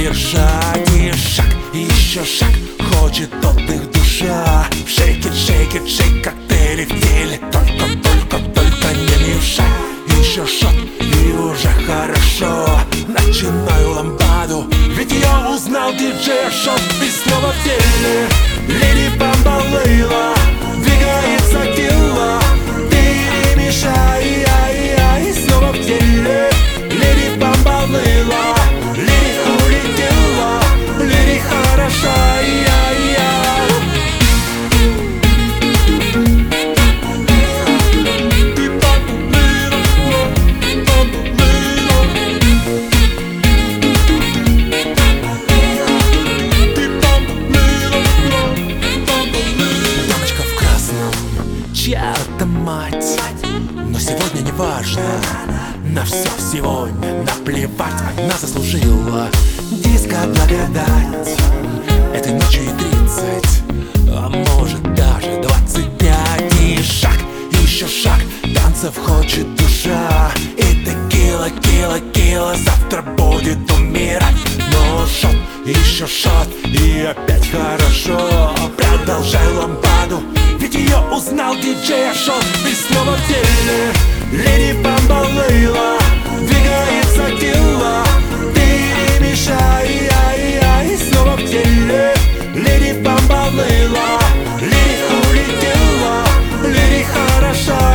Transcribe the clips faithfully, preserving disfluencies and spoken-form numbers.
мир шаги, шаг, еще шаг, хочет отдых душа. Шейк ит, шейк ит, шейк, коктейли в теле. Только, только, только не мешай. Еще шот, и уже хорошо. Начинаю ламбаду, ведь я узнал диджея шот. И снова в теле Леди Бамбалейла, двигается тело, ты не мешай. И снова в теле Леди Бамбалейла, Леди улетела, Леди хороша. Чья-то мать, но сегодня не важно. На все сегодня наплевать, она заслужила диско благодать. Этой ночью и тридцать, а может даже двадцать пять. И шаг, еще шаг, танцев хочет душа. И текила, кила, кила, завтра будет умирать. Но шот, еще шот, и опять хорошо. Продолжай ламбаду, ведь ее узнал диджей шот. И снова в теле Леди Бамбалейла, двигается тело, ты не мешай. И снова в теле Леди Бамбалейла, Леди улетела, Леди хороша.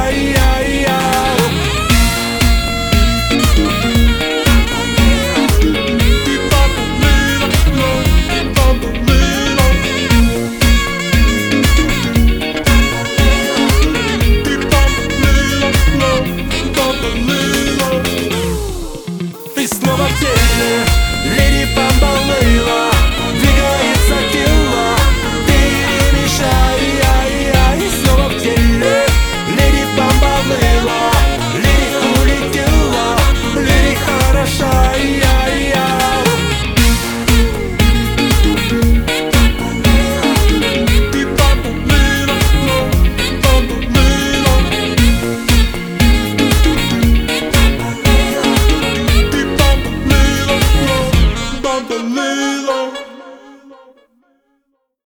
И снова в теле Леди Бамбалейла, двигается тело, ты не мешай. И снова в теле Леди Бамбалейла, Леди улетела, Леди хороша. Bambalelo.